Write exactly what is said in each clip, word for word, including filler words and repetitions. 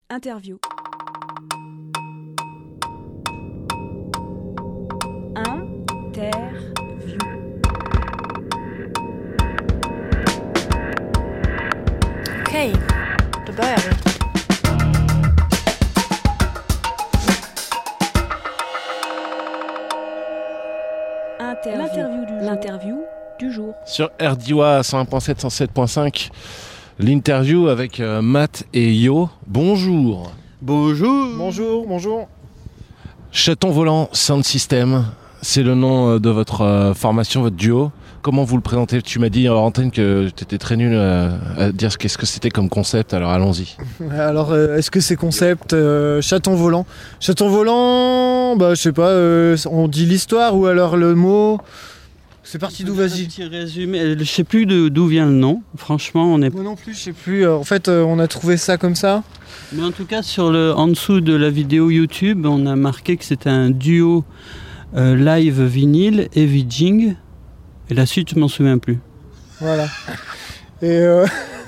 Interview. Interview. Okej, då börjar vi. Interview. L'interview du jour. L'interview du jour. Sur R D I A cent un point sept, cent sept point cinq, l'interview avec euh, Matt et Yo. Bonjour. Bonjour. Bonjour, bonjour. Chaton Volant Sound System, c'est le nom de votre euh, formation, votre duo. Comment vous le présentez ? Tu m'as dit en antenne que tu étais très nul à, à dire qu'est-ce que c'était comme concept, alors allons-y. Alors, euh, est-ce que c'est concept euh, Chaton Volant Chaton Volant, bah je sais pas, euh, on dit l'histoire ou alors le mot. C'est parti d'où, vas-y. Un petit résumé, je sais plus de, d'où vient le nom, franchement on est... Moi non plus, je sais plus, en fait euh, on a trouvé ça comme ça. Mais en tout cas sur le, en dessous de la vidéo YouTube, on a marqué que c'était un duo euh, live vinyle et VJing. Et la suite, je m'en souviens plus. Voilà. Et euh...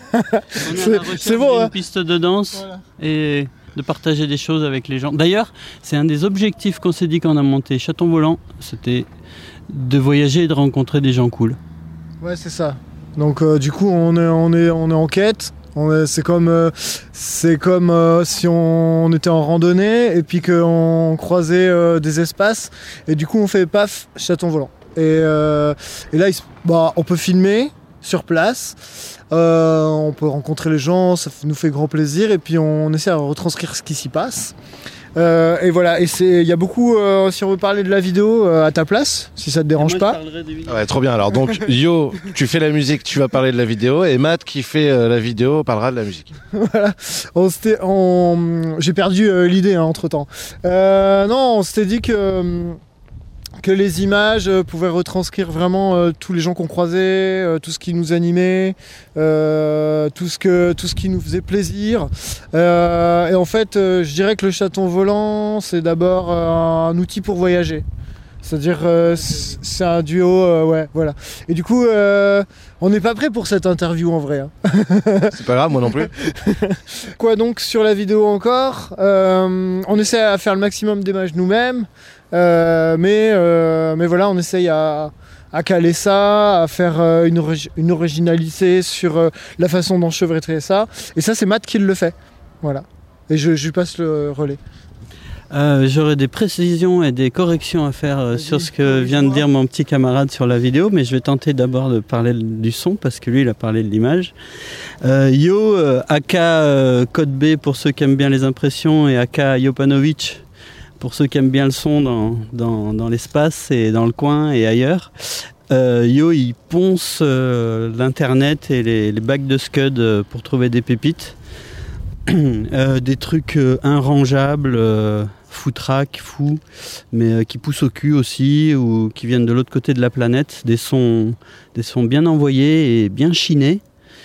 c'est, c'est bon, hein. Une piste de danse, voilà. Et de partager des choses avec les gens. D'ailleurs, c'est un des objectifs qu'on s'est dit quand on a monté Chaton Volant, c'était de voyager et de rencontrer des gens cool. Ouais, c'est ça. Donc euh, du coup, on est, on est, on est en quête. On est, c'est comme, euh, c'est comme euh, si on, on était en randonnée et puis qu'on croisait euh, des espaces. Et du coup, on fait paf, Chaton Volant. Et, euh, et là, il, bah, on peut filmer sur place, euh, on peut rencontrer les gens, ça nous fait grand plaisir, et puis on essaie de retranscrire ce qui s'y passe. Euh, et voilà, et il y a beaucoup, euh, si on veut parler de la vidéo euh, à ta place, si ça te dérange pas. Ah ouais, trop bien. Alors donc, Yo, tu fais la musique, tu vas parler de la vidéo, et Matt qui fait euh, la vidéo parlera de la musique. Voilà, on s'était, on... j'ai perdu euh, l'idée hein, entre temps. Euh, non, on s'était dit que... Euh, que les images euh, pouvaient retranscrire vraiment euh, tous les gens qu'on croisait, euh, tout ce qui nous animait, euh, tout, ce que, tout ce qui nous faisait plaisir. Euh, et en fait, euh, je dirais que le Chaton Volant, c'est d'abord euh, un outil pour voyager. C'est-à-dire, euh, c'est un duo, euh, ouais, voilà. Et du coup, euh, on n'est pas prêt pour cette interview en vrai. Hein. C'est pas grave, moi non plus. Quoi donc sur la vidéo encore euh, on essaie à faire le maximum d'images nous-mêmes. Euh, mais, euh, mais voilà, on essaye à, à caler ça, à faire euh, une, origi- une originalité sur euh, la façon d'enchevêtrer ça. Et ça, c'est Matt qui le fait. Voilà. Et je, je lui passe le relais. Euh, j'aurais des précisions et des corrections à faire euh, sur ce que vient de dire mon petit camarade sur la vidéo, mais je vais tenter d'abord de parler du son parce que lui il a parlé de l'image. Euh, Yo, euh, aka euh, Code B pour ceux qui aiment bien les impressions et aka Jopanovic pour ceux qui aiment bien le son dans, dans, dans l'espace et dans le coin et ailleurs. Euh, Yo, il ponce euh, l'internet et les, les bacs de Scud euh, pour trouver des pépites. euh, des trucs euh, inrangeables, euh, foutraques, fous, mais euh, qui poussent au cul aussi, ou qui viennent de l'autre côté de la planète. Des sons, des sons bien envoyés et bien chinés.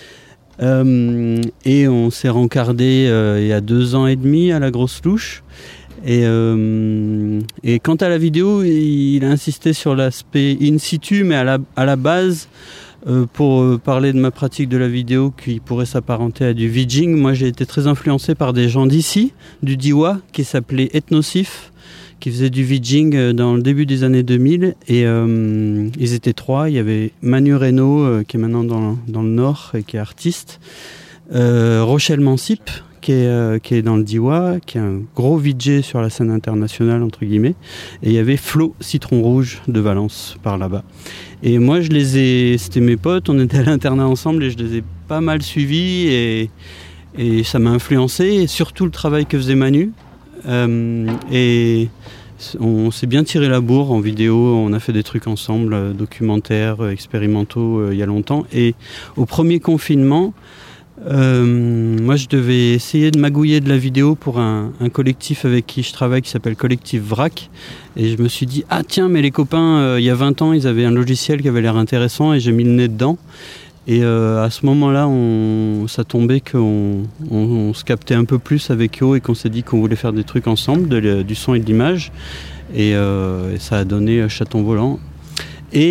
Euh, et on s'est rencardé euh, il y a deux ans et demi à la Grosse Louche. Et, euh, et quant à la vidéo, il a insisté sur l'aspect in situ, mais à la, à la base, euh, pour euh, parler de ma pratique de la vidéo qui pourrait s'apparenter à du VJing, moi j'ai été très influencé par des gens d'ici, du D I W A, qui s'appelait Ethnosif, qui faisait du VJing dans le début des années deux mille. Et euh, ils étaient trois, il y avait Manu Reynaud, euh, qui est maintenant dans, dans le Nord et qui est artiste, euh, Rochelle Mansip, Qui est, euh, qui est dans le D I W A, qui est un gros V J sur la scène internationale, entre guillemets. Et il y avait Flo Citron Rouge de Valence, par là-bas. Et moi, je les ai... C'était mes potes, on était à l'internat ensemble et je les ai pas mal suivis. Et, et ça m'a influencé, et surtout le travail que faisait Manu. Euh, et on s'est bien tiré la bourre en vidéo, on a fait des trucs ensemble, euh, documentaires, euh, expérimentaux, euh, il y a longtemps. Et au premier confinement... Euh, moi je devais essayer de magouiller de la vidéo pour un, un collectif avec qui je travaille qui s'appelle Collectif Vrac, et je me suis dit ah tiens mais les copains euh, il y a vingt ans ils avaient un logiciel qui avait l'air intéressant et j'ai mis le nez dedans, et euh, à ce moment là on, ça tombait qu'on on, on se captait un peu plus avec Yo et qu'on s'est dit qu'on voulait faire des trucs ensemble, de, du son et de l'image, et, euh, et ça a donné Chaton Volant. Et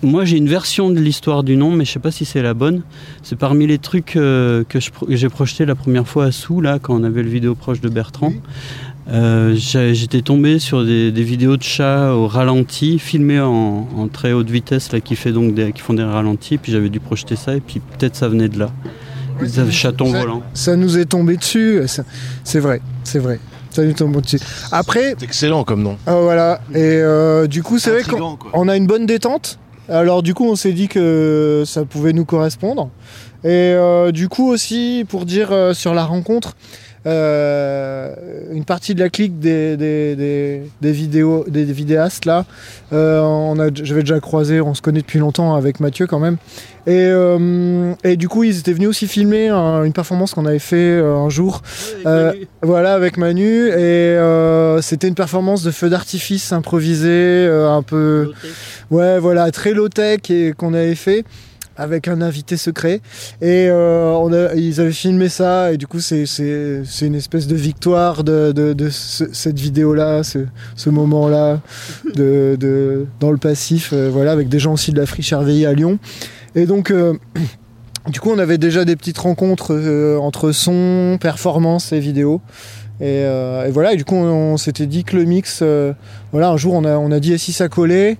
moi j'ai une version de l'histoire du nom, mais je sais pas si c'est la bonne. C'est parmi les trucs euh, que, je, que j'ai projeté la première fois à Sous, là, quand on avait le vidéo proche de Bertrand. Oui. Euh, j'étais tombé sur des, des vidéos de chats au ralenti, filmées en, en très haute vitesse, là, qui, fait donc des, qui font des ralentis, puis j'avais dû projeter ça, et puis peut-être ça venait de là. Oui, des chatons ça, volants. Ça nous est tombé dessus, ça, c'est vrai, c'est vrai. Ça nous tombe dessus. Après, c'est excellent comme nom. Euh, voilà, et euh, du coup, c'est vrai qu'on a une bonne détente. Alors du coup, on s'est dit que ça pouvait nous correspondre. Et euh, du coup aussi, pour dire euh, sur la rencontre, Euh, une partie de la clique des, des, des, des, vidéos, des vidéastes là, euh, on a, j'avais déjà croisé, on se connaît depuis longtemps avec Mathieu quand même, et, euh, et du coup ils étaient venus aussi filmer un, une performance qu'on avait fait euh, un jour avec euh, voilà, avec Manu, et euh, c'était une performance de feu d'artifice improvisé, euh, un peu ouais voilà, très low-tech, et qu'on avait fait avec un invité secret, et euh, on a, ils avaient filmé ça, et du coup c'est, c'est, c'est une espèce de victoire de, de, de ce, cette vidéo là, ce, ce moment là de, de, dans le passif, euh, voilà, avec des gens aussi de la Friche R V I à Lyon, et donc euh, du coup on avait déjà des petites rencontres euh, entre son, performance et vidéo, et, euh, et voilà, et du coup on, on s'était dit que le mix, euh, voilà, un jour on a, on a dit et si ça collait.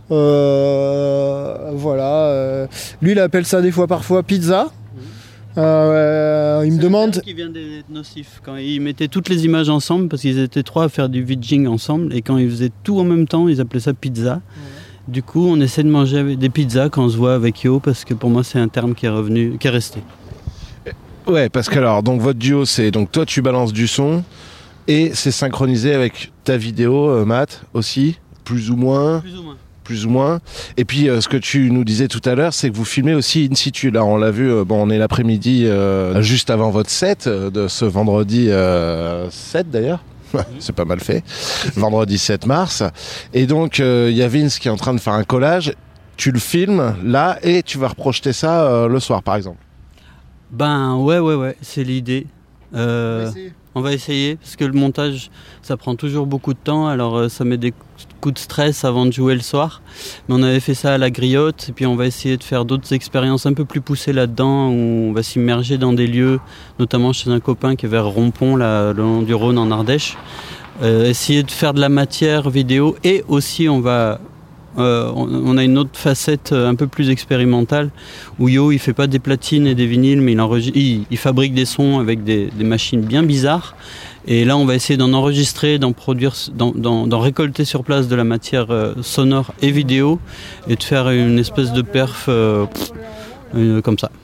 Euh, voilà, euh, lui il appelle ça des fois parfois pizza. Euh, il c'est me demande. Qui vient d'être nocif quand ils mettaient toutes les images ensemble, parce qu'ils étaient trois à faire du vidging ensemble, et quand ils faisaient tout en même temps, ils appelaient ça pizza. Ouais. Du coup, on essaie de manger avec des pizzas quand on se voit avec Yo, parce que pour moi c'est un terme qui est revenu, qui est resté. Ouais, parce que alors donc votre duo, c'est donc toi tu balances du son et c'est synchronisé avec ta vidéo, euh, Matt aussi, plus ou moins. Plus ou moins. plus ou moins. Et puis euh, ce que tu nous disais tout à l'heure, c'est que vous filmez aussi in situ. Là, on l'a vu, euh, bon, on est l'après-midi euh, juste avant votre set euh, de ce vendredi euh, sept d'ailleurs. C'est pas mal fait. Vendredi sept mars. Et donc, il euh, y a Vince qui est en train de faire un collage. Tu le filmes là et tu vas reprojeter ça euh, le soir, par exemple. Ben ouais, ouais, ouais, c'est l'idée. Euh, on va essayer, parce que le montage, ça prend toujours beaucoup de temps, alors euh, ça met des coups de stress avant de jouer le soir. Mais on avait fait ça à la griotte, et puis on va essayer de faire d'autres expériences un peu plus poussées là-dedans, où on va s'immerger dans des lieux, notamment chez un copain qui est vers Rompont, là, le long du Rhône en Ardèche. Euh, essayer de faire de la matière vidéo, et aussi on va... Euh, on, on a une autre facette euh, un peu plus expérimentale où Yo il fait pas des platines et des vinyles, mais il, enregistre, il, il fabrique des sons avec des, des machines bien bizarres, et là on va essayer d'en enregistrer, d'en produire, d'en, d'en, d'en récolter sur place de la matière euh, sonore et vidéo, et de faire une espèce de perf euh, pff, euh, comme ça.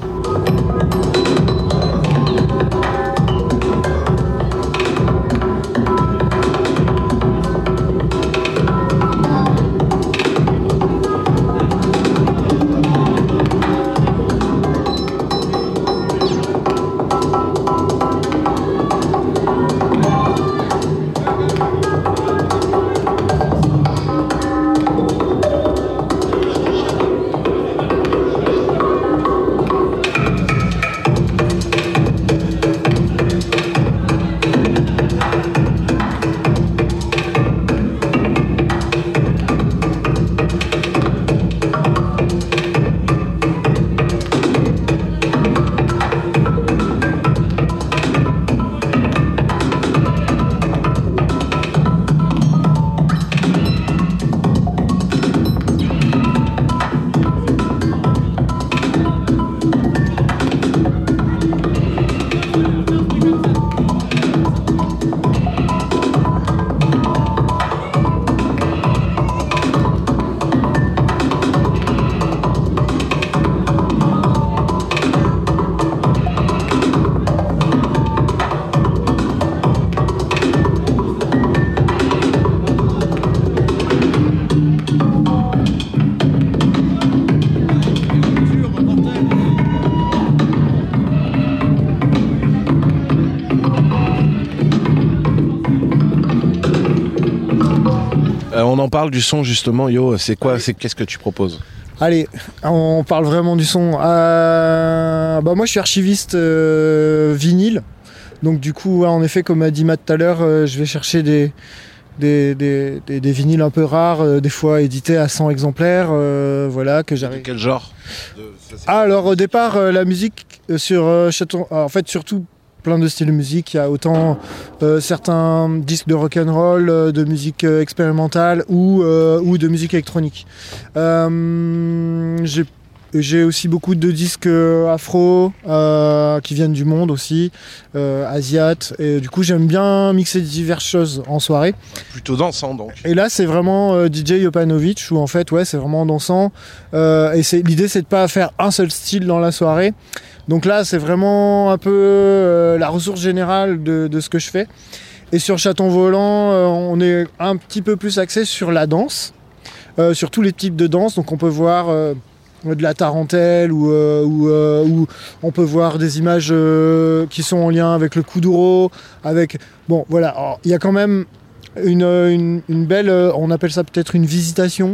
On en parle du son justement, Yo, c'est quoi, c'est, qu'est-ce que tu proposes ? Allez, on parle vraiment du son. Euh, bah moi je suis archiviste euh, vinyle, donc du coup ouais, en effet comme a dit Matt tout à l'heure, euh, je vais chercher des, des, des, des, des vinyles un peu rares, euh, des fois édités à cent exemplaires, euh, voilà, que j'arrive. De quel genre de... Ça, Ah, alors au départ, euh, la musique euh, sur euh, Chaton... ah, en fait, surtout plein de styles de musique. Il y a autant euh, certains disques de rock'n'roll, euh, de musique euh, expérimentale ou, euh, ou de musique électronique. Euh, j'ai J'ai aussi beaucoup de disques euh, afro euh, qui viennent du monde aussi, euh, asiates. Et du coup, j'aime bien mixer diverses choses en soirée. Plutôt dansant donc. Et là, c'est vraiment euh, D J Jopanovic où en fait, ouais, c'est vraiment dansant. Euh, et c'est, l'idée, c'est de pas faire un seul style dans la soirée. Donc là, c'est vraiment un peu euh, la ressource générale de, de ce que je fais. Et sur Chaton Volant, euh, on est un petit peu plus axé sur la danse, euh, sur tous les types de danse. Donc on peut voir euh, de la tarentelle ou, euh, ou, euh, ou on peut voir des images euh, qui sont en lien avec le kuduro, avec... Bon, voilà, il y a quand même une, une, une belle... On appelle ça peut-être une visitation.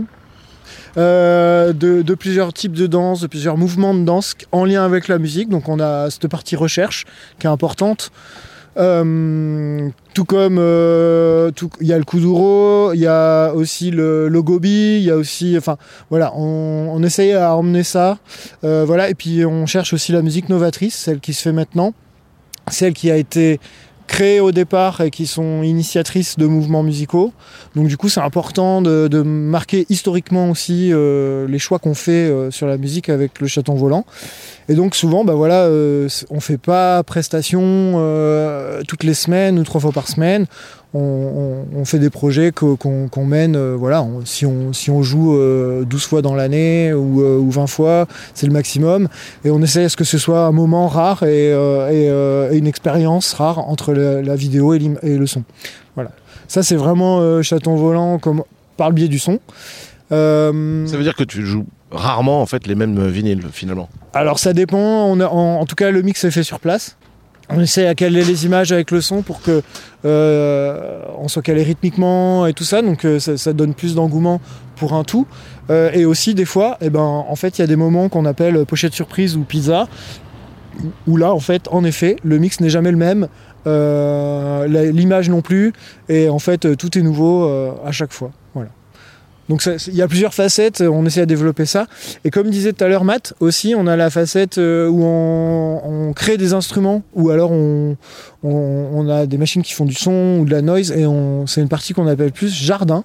Euh, de, de plusieurs types de danse, de plusieurs mouvements de danse en lien avec la musique. Donc on a cette partie recherche qui est importante. Euh, tout comme euh, tout, il y a le kuduro, il y a aussi le, le gobi, il y a aussi, enfin voilà, on, on essaye à emmener ça, euh, voilà. Et puis on cherche aussi la musique novatrice, celle qui se fait maintenant, celle qui a été créées au départ et qui sont initiatrices de mouvements musicaux. Donc du coup, c'est important de, de marquer historiquement aussi euh, les choix qu'on fait euh, sur la musique avec le Chaton Volant. Et donc souvent, bah voilà, euh, on fait pas prestation euh, toutes les semaines ou trois fois par semaine. On, on, on fait des projets que, qu'on, qu'on mène, euh, voilà, on, si, on, si on joue euh, douze fois dans l'année ou, euh, ou vingt fois, c'est le maximum. Et on essaie à ce que ce soit un moment rare et, euh, et, euh, et une expérience rare entre la, la vidéo et, et le son. Voilà. Ça, c'est vraiment euh, Chaton Volant comme, par le biais du son. Euh, Ça veut dire que tu joues rarement en fait les mêmes vinyles finalement. Alors ça dépend, on a, en, en tout cas le mix est fait sur place. On essaie à caler les images avec le son pour que euh, on soit calé rythmiquement et tout ça, donc euh, ça, ça donne plus d'engouement pour un tout. Euh, et aussi des fois, eh ben, en fait, il y a des moments qu'on appelle pochette surprise ou pizza, où là, en fait, en effet, le mix n'est jamais le même, euh, la, l'image non plus, et en fait, tout est nouveau euh, à chaque fois. Voilà. Donc il y a plusieurs facettes, on essaie à développer ça. Et comme disait tout à l'heure Matt, aussi on a la facette où on, on crée des instruments, ou alors on, on, on a des machines qui font du son ou de la noise, et on, c'est une partie qu'on appelle plus jardin.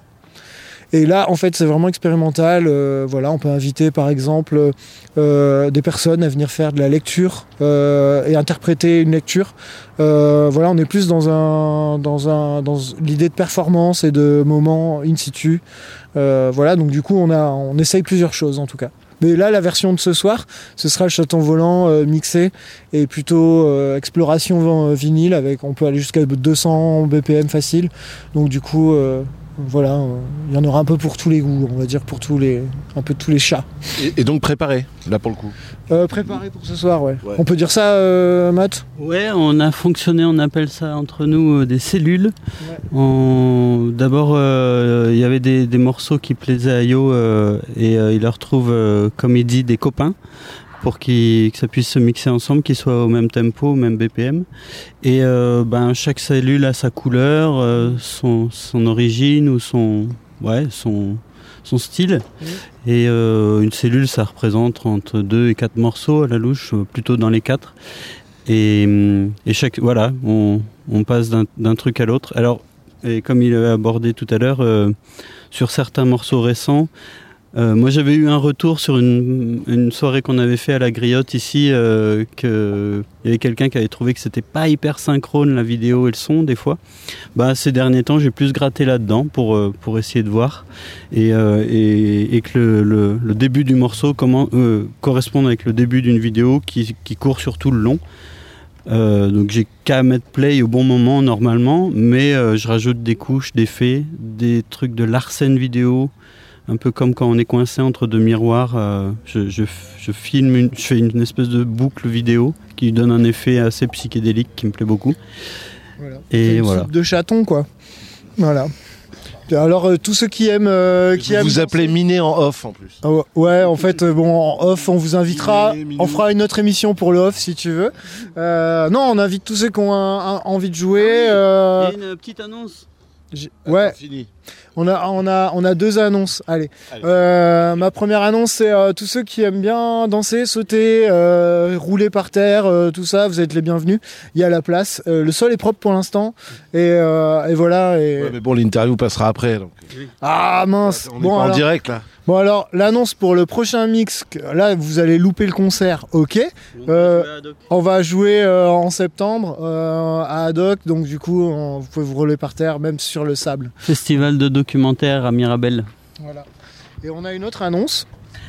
Et là, en fait, c'est vraiment expérimental. Euh, voilà, on peut inviter, par exemple, euh, des personnes à venir faire de la lecture euh, et interpréter une lecture. Euh, voilà, on est plus dans un, dans un, dans l'idée de performance et de moments in situ. Euh, voilà, donc du coup, on a, on essaye plusieurs choses en tout cas. Mais là, la version de ce soir, ce sera le Chaton Volant euh, mixé et plutôt euh, exploration euh, vinyle avec, on peut aller jusqu'à deux cents B P M facile. Donc du coup. Euh, Voilà, il euh, y en aura un peu pour tous les goûts, on va dire pour tous les, un peu tous les chats. Et, et donc préparé, là pour le coup. Euh, préparé pour ce soir, ouais. ouais. On peut dire ça, euh, Matt ? Ouais, on a fonctionné, on appelle ça entre nous euh, des cellules. Ouais. On... D'abord, il euh, y avait des, des morceaux qui plaisaient à Yo euh, et euh, il leur trouve, euh, comme il dit, des copains, pour qu'il, que ça puisse se mixer ensemble, qu'ils soient au même tempo, au même B P M. Et euh, ben, chaque cellule a sa couleur, euh, son, son origine ou son, ouais, son, son style. Mmh. Et euh, une cellule, ça représente entre deux et quatre morceaux à la louche, plutôt dans les quatre. Et, et chaque, voilà, on, on passe d'un, d'un truc à l'autre. Alors, et comme il a abordé tout à l'heure, euh, sur certains morceaux récents, Euh, moi j'avais eu un retour sur une, une soirée qu'on avait fait à la Griotte ici, euh, qu'il y avait quelqu'un qui avait trouvé que c'était pas hyper synchrone la vidéo et le son des fois. Bah, ces derniers temps j'ai plus gratté là-dedans pour, euh, pour essayer de voir et, euh, et, et que le, le, le début du morceau comment, euh, corresponde avec le début d'une vidéo qui, qui court sur tout le long. Euh, donc j'ai qu'à mettre play au bon moment normalement, mais euh, je rajoute des couches, des faits, des trucs de Larsen vidéo. Un peu comme quand on est coincé entre deux miroirs, euh, je, je, je filme, une, je fais une espèce de boucle vidéo qui donne un effet assez psychédélique qui me plaît beaucoup. Voilà. Et une voilà. De chaton quoi. Voilà. Alors euh, tous ceux qui aiment, euh, qui vous aiment vous appelez Miné en off en plus. Oh, ouais, en fait, euh, bon, en off, on vous invitera. Miné, on fera une autre émission pour le off si tu veux. Euh, non, on invite tous ceux qui ont un, un, envie de jouer. Ah oui, euh... il y a une petite annonce. J'ai... Ouais. Fini. On a, on, a, on a deux annonces. Allez. Allez. Euh, ma première annonce, c'est euh, tous ceux qui aiment bien danser, sauter, euh, rouler par terre, euh, tout ça, vous êtes les bienvenus. Il y a la place. Euh, le sol est propre pour l'instant. Et, euh, et voilà. Et... Ouais, mais bon, l'interview passera après. Donc... Ah mince. On est bon, pas alors... en direct là. Bon alors, l'annonce pour le prochain mix, là vous allez louper le concert, ok. Euh, on va jouer euh, en septembre euh, à Haddock, donc du coup on, vous pouvez vous rouler par terre, même sur le sable. Festival de documentaire à Mirabel. Voilà. Et on a une autre annonce.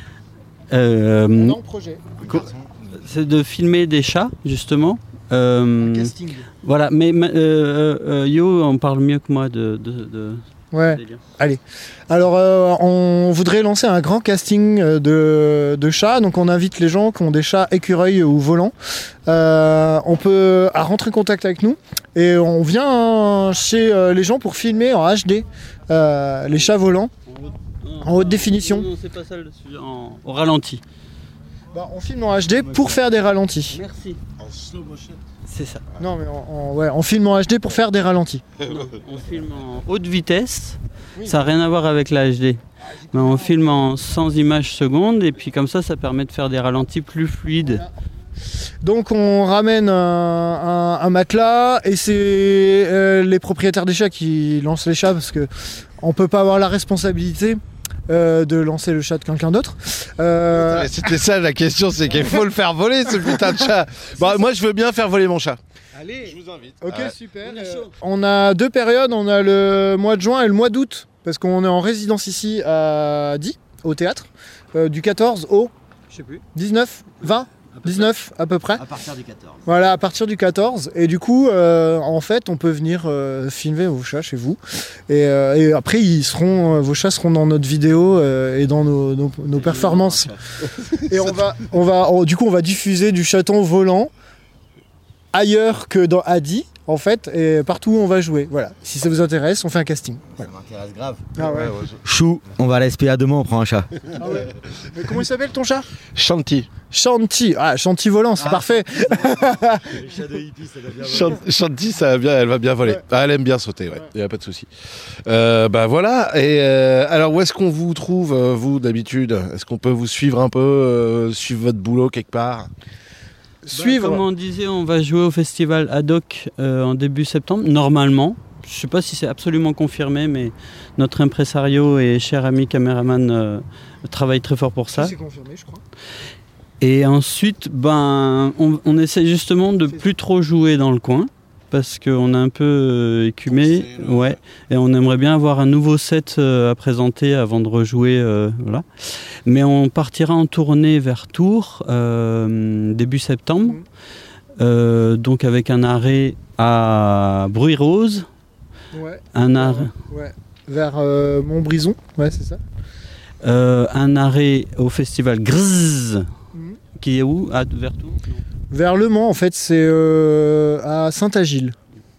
Euh, Dans le projet. C'est de filmer des chats, justement. Euh, Casting. Voilà, mais euh, euh, Yo en parle mieux que moi de... de, de... Ouais, allez. Alors, euh, on voudrait lancer un grand casting de, de chats. Donc, on invite les gens qui ont des chats écureuils ou volants. Euh, on peut à rentrer en contact avec nous. Et on vient chez euh, les gens pour filmer en H D euh, les chats volants en haute définition. Non, non, c'est pas ça le sujet, en, au ralenti. Bah, on filme en H D pour faire des ralentis. Merci. En slow motion. C'est ça. Non, mais on, on- ouais, on filme en H D pour faire des ralentis. Non, on filme en haute vitesse. Ça n'a rien à voir avec la H D. Mais on filme en cent images secondes et puis comme ça, ça permet de faire des ralentis plus fluides. Donc on ramène un, un- un matelas et c'est euh, les propriétaires des chats qui lancent les chats parce que on peut pas avoir la responsabilité euh, de lancer le chat de quelqu'un d'autre. Euh, Ouais, C'était ça la question, c'est qu'il faut le faire voler ce putain de chat. Bon, moi je veux bien faire voler mon chat. Allez, Je vous invite. ok, Ouais. super. On est Euh, chaud. on a deux périodes, on a le mois de juin et le mois d'août parce qu'on est en résidence ici à Die, au théâtre, euh, du quatorze au Je sais plus. dix-neuf, vingt, dix-neuf à peu près. À partir du quatorze. Voilà, à partir du quatorze. Et du coup, euh, en fait, on peut venir euh, filmer vos chats chez vous. Et, euh, et après, ils seront, euh, vos chats seront dans notre vidéo euh, et dans nos, nos- nos performances. Et on va, on va, on- du coup, on va diffuser du chaton volant ailleurs que dans Adi, en fait, et partout où on va jouer. Voilà. Si ça vous intéresse, on fait un casting. Ça m'intéresse grave. Ah ouais. Chou, on va à la S P A demain, on prend un chat. Ah ouais. Mais comment il s'appelle ton chat? Shanti. Shanti. Ah, Shanti volant, c'est Ah. parfait. Le chat de hippie, ça doit bien Shan- Shanti, ça va bien, elle va bien voler. Ouais. Ah, elle aime bien sauter, ouais. Ouais. Il n'y a pas de souci. Euh, bah voilà. Et euh, alors, où est-ce qu'on vous trouve, euh, vous, d'habitude? Est-ce qu'on peut vous suivre un peu, euh, suivre votre boulot quelque part? Suivre. Comme on disait, on va jouer au festival Haddock euh, en début septembre, normalement. Je ne sais pas si c'est absolument confirmé, mais notre impresario et cher ami caméraman euh, travaille très fort pour ça. C'est confirmé, je crois. Et ensuite, ben, on, on essaie justement de plus trop jouer dans le coin parce qu'on a un peu euh, écumé, Pensé, là. ouais, et on aimerait bien avoir un nouveau set euh, à présenter avant de rejouer, euh, voilà. Mais on partira en tournée vers Tours euh, début septembre, Mhm. euh, donc avec un arrêt à Bruy-Rose, Ouais. un arrêt, Ouais. Vers euh, Montbrison. Ouais, c'est ça. euh, un arrêt au festival Grrrz, Mhm. qui est où? À, vers Tours? Non. Vers Le Mans, en fait, c'est euh, à Saint-Agile.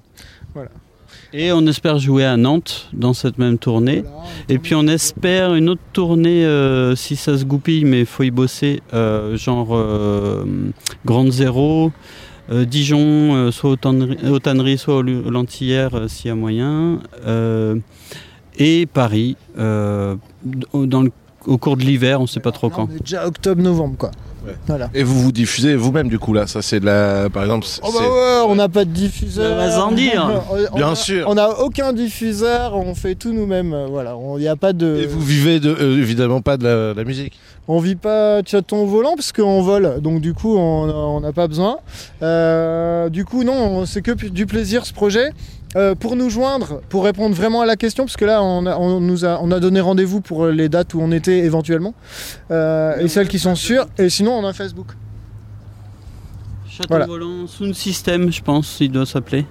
Et on espère jouer à Nantes dans cette même tournée. Et puis on espère une autre tournée, euh, si ça se goupille, mais il faut y bosser, euh, genre euh, Grande Zéro, euh, Dijon, euh, soit aux tanneries, aux tanneries, soit aux aux Lentillères, euh, s'il y a moyen, euh, et Paris, euh, dans le- au cours de l'hiver, on ne sait pas trop quand. On est déjà octobre-novembre, quoi. Ouais. Voilà. Et vous vous diffusez vous-même, du coup, là. Ça, c'est de la. Par exemple. Oh bah c'est- ouais, on n'a pas de diffuseur. Ça va sans dire. On- on Bien a- sûr. On n'a aucun diffuseur, on fait tout nous-mêmes. euh, Voilà, il n'y a pas de. Et vous vivez de, euh, évidemment pas de la, de la musique. On vit pas de chaton volant parce qu'on vole, donc du coup on on n'a pas besoin. Euh, du coup non, c'est que p- du plaisir ce projet. Euh, pour nous joindre, pour répondre vraiment à la question, parce que là on a, on nous a, on a donné rendez-vous pour les dates où on était éventuellement, euh, et celles qui sont sûres, et sinon on a Facebook. Château Voilà. volant, Sound System, je pense, il doit s'appeler.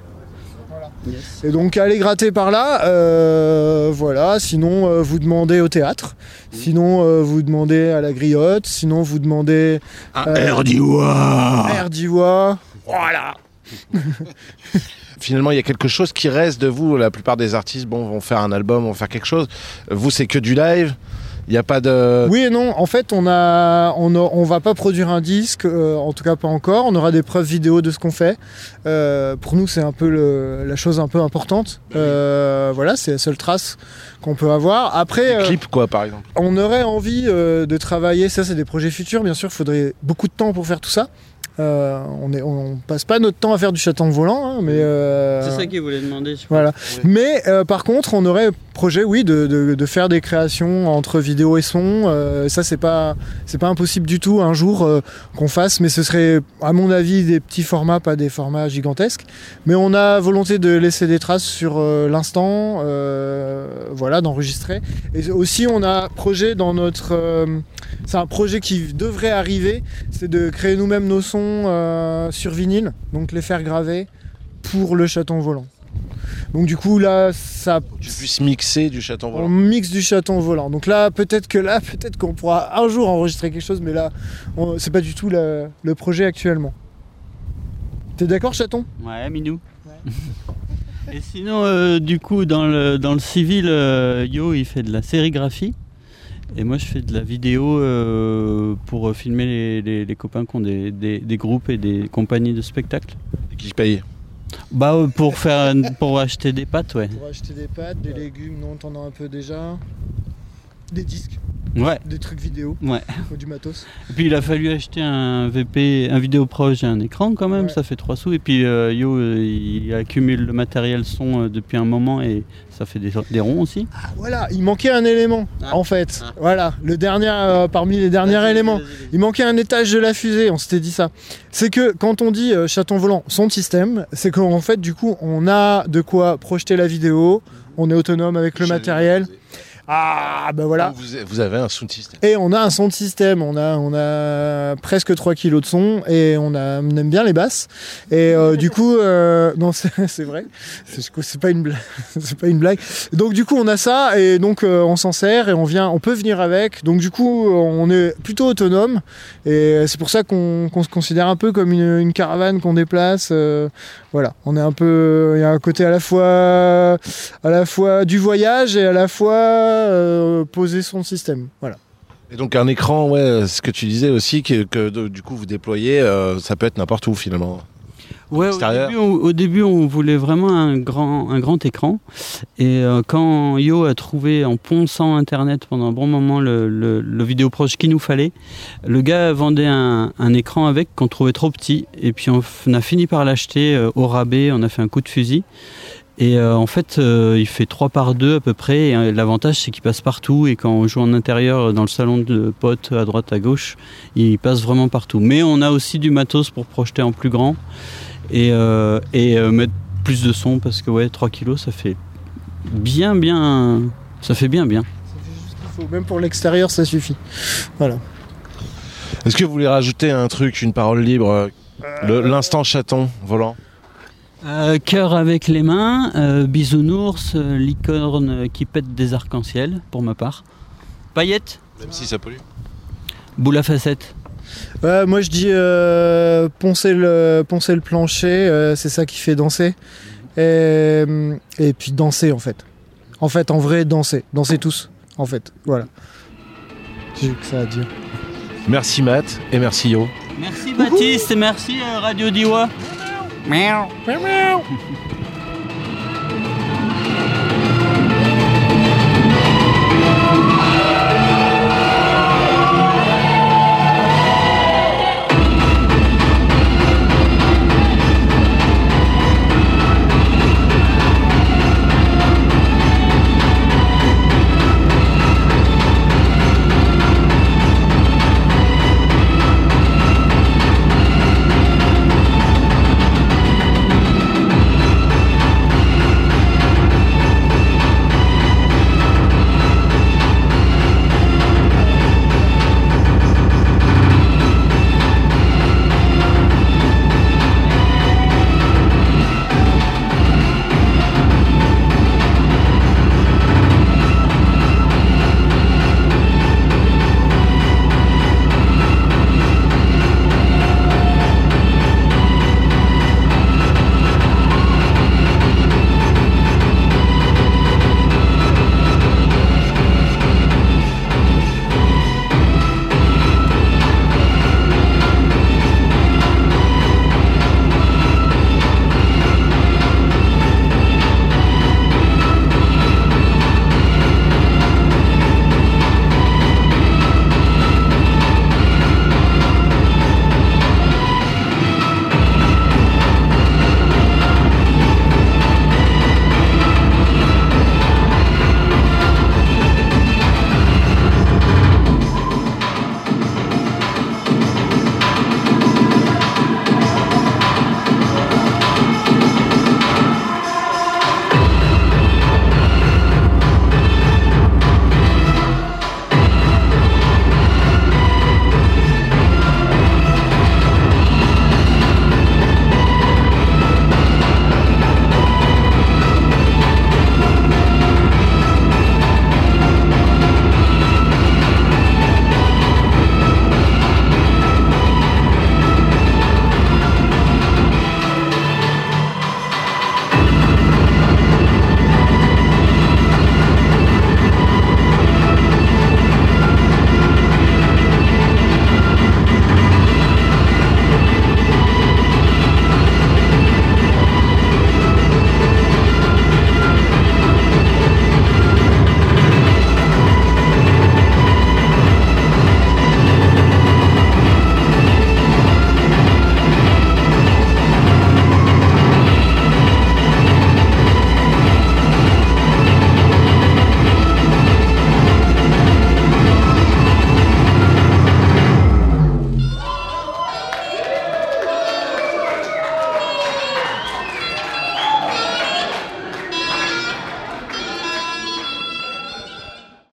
Et donc allez gratter par là, euh, voilà, sinon euh, vous demandez au théâtre, sinon euh, vous demandez à la griotte, sinon vous demandez Un Euh, Erdiwa. à Erdiwa, voilà. Finalement, il y a quelque chose qui reste de vous. La plupart des artistes, bon, vont faire un album, vont faire quelque chose. Vous, c'est que du live. Il n'y a pas de... Oui et non, en fait on a, on, a, on va pas produire un disque, euh, en tout cas pas encore, on aura des preuves vidéo de ce qu'on fait. Euh, pour nous c'est un peu le, la chose un peu importante, euh, voilà, c'est la seule trace qu'on peut avoir. Après, Des clips quoi par exemple. On aurait envie euh, de travailler, ça c'est des projets futurs, bien sûr, il faudrait beaucoup de temps pour faire tout ça. Euh, on, est, on passe pas notre temps à faire du chaton volant, hein, mais euh, c'est ça qu'il voulait demander. Je voilà. Oui. Mais euh, par contre, on aurait projet, oui, de, de, de faire des créations entre vidéo et son. Euh, ça, c'est pas, c'est pas impossible du tout un jour euh, qu'on fasse, mais ce serait, à mon avis, des petits formats, pas des formats gigantesques. Mais on a volonté de laisser des traces sur euh, l'instant, euh, voilà, d'enregistrer. Et aussi, on a projet dans notre, euh, c'est un projet qui devrait arriver, c'est de créer nous-mêmes nos sons euh, sur vinyle, donc les faire graver pour le chaton volant. Donc du coup là ça Tu puisses mixer du chaton on volant. mixe du chaton volant. Donc là peut-être que là peut-être qu'on pourra un jour enregistrer quelque chose, mais là on, c'est pas du tout la, le projet actuellement. T'es d'accord chaton? Ouais, Minou. Ouais. Et sinon, euh, du coup, dans le, dans le civil, euh, Yo, il fait de la sérigraphie. Et moi, je fais de la vidéo euh, pour filmer les, les, les copains qui ont des, des, des groupes et des compagnies de spectacle. Et qui paye. Bah, euh, pour, faire, pour acheter des pâtes, ouais. Pour acheter des pâtes, des légumes, non t'en as un peu déjà. Des disques, Ouais, des trucs vidéo, ouais. ou du matos. Et puis, il a fallu acheter un V P, un vidéo proche et un écran quand même, Ouais. ça fait trois sous. Et puis, euh, Yo, euh, il accumule le matériel son euh, depuis un moment et ça fait des, des ronds aussi. Ah, voilà, il manquait un élément Ah. en fait. Ah. Voilà, le dernier euh, parmi les derniers Vas-y, éléments. vas-y, vas-y. Il manquait un étage de la fusée, on s'était dit ça. C'est que quand on dit euh, chaton volant, son système, c'est qu'en fait du coup on a de quoi projeter la vidéo, on est autonome avec le Je- matériel. Ah bah voilà. Donc, Vous, vous avez un sound system. Et on a un son de système, on a, on a presque trois kilos de son et on, a, on aime bien les basses. Et euh, du coup, euh, non c'est, c'est vrai, c'est, c'est, pas une blague, c'est pas une blague. Donc du coup on a ça et donc euh, on s'en sert et on, vient, on peut venir avec. Donc du coup on est plutôt autonome et c'est pour ça qu'on, qu'on se considère un peu comme une, une caravane qu'on déplace. Euh, voilà, on est un peu, il y a un côté à la fois, à la fois du voyage et à la fois euh, poser son système. Voilà. Et donc un écran, ouais, ce que tu disais aussi, que, que de- du coup vous déployez, euh, ça peut être n'importe où finalement. Ouais, au Extérieur. début, on, au début, on voulait vraiment un grand, un grand écran. Et euh, quand Yo a trouvé, en ponçant Internet pendant un bon moment, le, le, le vidéo proche qu'il nous fallait, le gars vendait un, un écran avec qu'on trouvait trop petit. Et puis on, f- on a fini par l'acheter euh, au rabais, on a fait un coup de fusil. Et euh, en fait, euh, il fait trois par deux à peu près. Et euh, l'avantage, c'est qu'il passe partout. Et quand on joue en intérieur, dans le salon de potes, à droite, à gauche, il passe vraiment partout. Mais on a aussi du matos pour projeter en plus grand. Et, euh, et euh, mettre plus de son parce que ouais, trois kilos ça fait bien bien ça fait bien bien. Ça fait juste ce qu'il faut. Même pour l'extérieur, ça suffit. Voilà. Est-ce que vous voulez rajouter un truc, une parole libre, euh, le- l'instant chaton volant? Euh, cœur avec les mains, euh, bisounours, euh, licorne qui pète des arcs-en-ciel pour ma part. Paillettes, Même si ça pollue. boule à facettes. Ouais, moi je dis euh, poncer, le, poncer le plancher, euh, c'est ça qui fait danser. Et, et puis danser en fait. En fait, en vrai, danser. Danser tous, en fait. Voilà. J'ai que ça à dire. Merci Matt et merci Yo. Merci Baptiste et merci euh, Radio Diwa. Miaou. Miaou, miaou.